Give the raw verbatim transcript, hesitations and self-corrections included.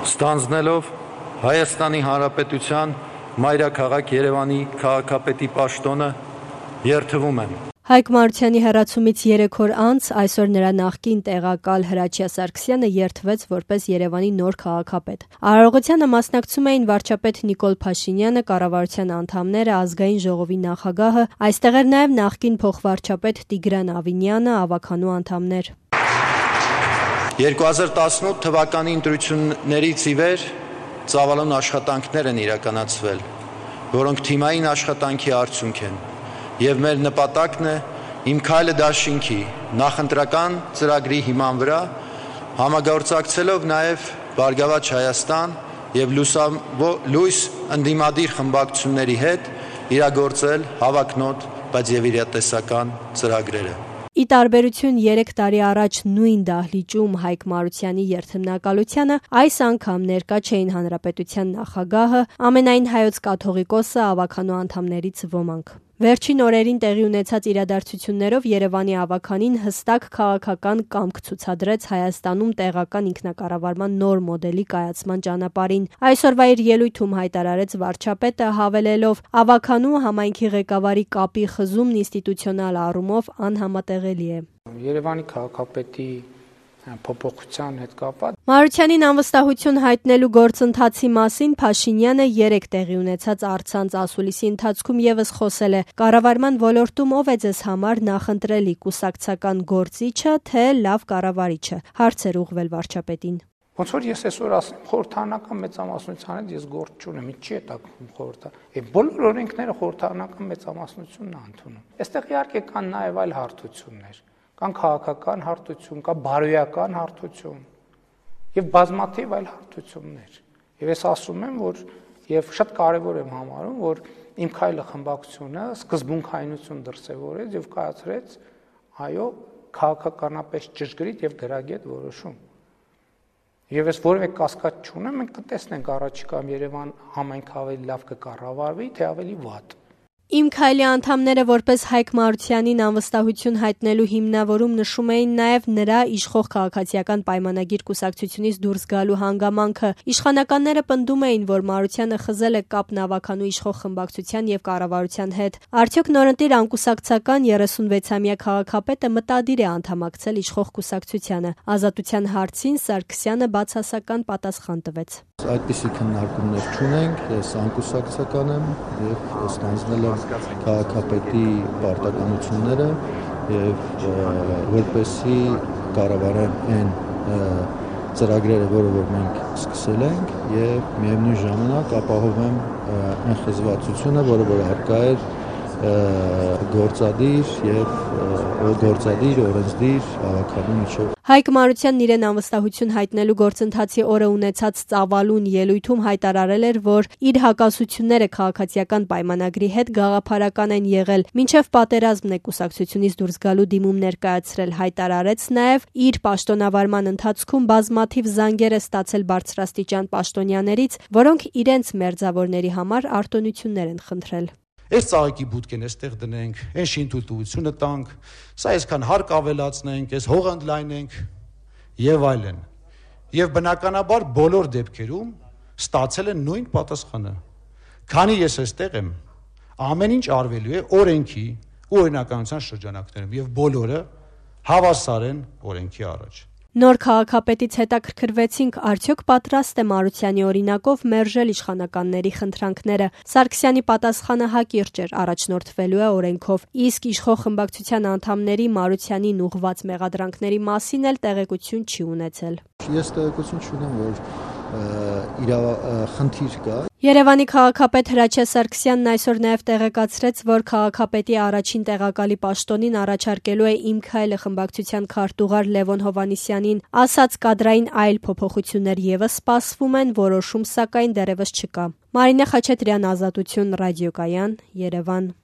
ստանձնելով Հայաստանի Հանրապետության մայրաքաղաք Երևանի քաղաքապետի պաշտոնը երդվում եմ։ Հայկ Մարությանի հեռացումից երեք օր անց այսօր նրա նախկին տեղակալ Հրաչյա Սարգսյանը երդվեց որպես Երևանի նոր քաղաքապետ։ Արարողությանը մասնակցում էին վարչապետ Նիկոլ Փաշինյանը, կառավարության անդամները, ազգային ժողովի նախագահը, այստեղ էր նաև նախկին փոխվարչապետ Տիգրան Ավինյանը, ավականու անդամներ։ երկու հազար տասնութ թվականի ընտրություններից ի վեր ծավալուն աշխատանքներ են իրականացվել, որոնք թիմային աշխատանքի արդյունք են, եւ մեր նպատակն է իմ քայլը դաշինքի նախընտրական ծրագրի հիման վրա համագործակցելով նաև Բարգավաճ Հայաստան եւ լույս ընդդիմադիր խմբակցությունների հետ իրագործել հավակնոտ, բայց եւ իրատեսական ծրագրերը։ Ի տարբերություն երեք տարի առաջ նույն դահլիճում Հայկ Մարությանի երդմնակալությանը, այս անգամ ներկա չէին Հանրապետության նախագահը, ամենայն հայոց կաթողիկոսը, ավականու անդամներից ոմանք։ Վերջին օրերին տեղի ունեցած իրադարձություններով Երևանի ավականին հստակ քաղաքական կամք ցուցադրեց Հայաստանում տեղական ինքնակառավարման նոր մոդելի կայացման ճանապարհին։ Այսօրվա իր ելույթում հայտարարեց վարչապետը, հավելելով. «Ավականու համայնքի ղեկավարի կապի խզումն ինստիտուցիոնալ առումով անհամատեղելի է»։ Երևանի քաղաքապետի փոփոխության հետ կապված Մարությանին անվստահություն հայտնելու գործընթացի մասին Փաշինյանը երեք տեղի ունեցած առցանց ասուլիսի ընթացքում եւս խոսել է. «Կառավարման ոլորտում ով է ձեզ համար նախընտրելի կուսակցական գործիչը, թե լավ կառավարիչը»։ Հարց էր ուղղվել վարչապետին։ Ոնց որ ես այսօր ասեմ, խորհրդարանական մեծամասնության հետ ես գործ չունեմ, ինչի՞ է տակում խորհրդը։ Եվ բոլոր օրենքները խորհրդարանական մեծամասնությունն է ընդունում։ Այստեղ իհարկե կան նաև այլ հարթություններ, կան քաղաքական հարթություն, կա բարոյական հարթություն եւ բազմաթիվ այլ հարթություններ։ Եվ ես ասում եմ, որ եւ շատ կարեւոր եմ համարում, որ իմ քայլը խմբակցությունը սկզբունքայնություն դրսեւորեց եւ կայացրեց, այո, քաղաքականապես ճշգրիտ եւ գրագետ որոշում։ Եվ ես որևէ կասկած չունեմ, մենք կտեսնենք առաջիկայում Երևան համայնք ավելի լավ կկառավարվի, թե ավելի վատ։ Իմ քայլի անդամները որպես Հայկ Մարությանին անվստահություն հայտնելու հիմնավորում նշում էին նաև նրա իշխող քաղաքացիական պայմանագիր կուսակցությունից դուրս գալու հանգամանքը։ Իշխանականները պնդում էին, որ Մարությանը խզել է կապն ավականու իշխող խմբակցության եւ կառավարության հետ։ Արդյոք նորընտիր անկուսակցական երեսունվեցամյա քաղաքապետը մտադիր է անդամակցել իշխող կուսակցությանը։ Ազատության հարցին Սարգսյանը բացասական պատասխան տվեց։ Այդպիսի քննարկումներ չունենք, ես անկուսակցական եմ եւ ստանձնել եմ քաղաքապետի պարտականությունները եւ որպեսի կառավարեմ այն ծրագրերը, որը որ մենք սկսել ենք եւ միևնույն ժամանակ ապահովեմ այն խզվածությունը, որը որ առկա է գործադիր եւ գործադիր օրենսդիր ավականու միջեւ։ Հայկ Մարությանն իրեն անվստահություն հայտնելու գործընթացի օրը ունեցած ծավալուն ելույթում հայտարարել էր, որ իր հակասությունները քաղաքացիական պայմանագրի հետ գաղափարական են եղել, մինչև պատերազմն է կուսակցությունից դուրս գալու դիմում ներկայացրել, հայտարարեց նաև իր պաշտոնավարման ընթացքում բազմաթիվ զանգեր է ստացել բարձրաստիճան պաշտոնյաներից, որոնք իրենց մերձավորների համար արտոնություններ են խնդրել։ Այս ծաղիկի բուտկեն էստեղ դնենք, այն շինթույլտվությունը տանք, սա այսքան հարկ ավելացնենք, այս հողը ընդլայնենք եւ այլն։ Եվ բնականաբար բոլոր դեպքերում ստացել են նույն պատասխանը։ Քանի ես այստեղ եմ, ամեն ինչ արվելու է օրենքի ու օրինականության շրջանակներում եւ բոլորը հավասար են օրենքի առաջ։ Նոր քաղաքապետից հետաքրքրվեցինք, արդյոք պատրաստ է Մարությանի օրինակով մերժել իշխանականների խնդրանքները։ Սարգսյանի պատասխանը հակիրճ էր, առաջնորդվելու է օրենքով, իսկ իշխող խմբակցության անդամների Մարությանին ուղղված մեղադրանքների մասին էլ տեղեկություն չի ունեցել։ Ես տեղեկություն չունեմ, որ իրավ խնդիր կա։ Երևանի քաղաքապետ Հրաչյա Սարգսյանն այսօր նաև տեղեկացրեց, որ քաղաքապետի առաջին տեղակալի պաշտոնին առաջարկելու է Իմ քայլը խմբակցության քարտուղար Լևոն Հովհաննիսյանին, ասաց կադրային այլ փոփոխություններ եւս սպասվում են, որոշում սակայն դեռևս չկա։ Մարինե Խաչատրյան, Ազատություն, ռադիոկայան, Երևան։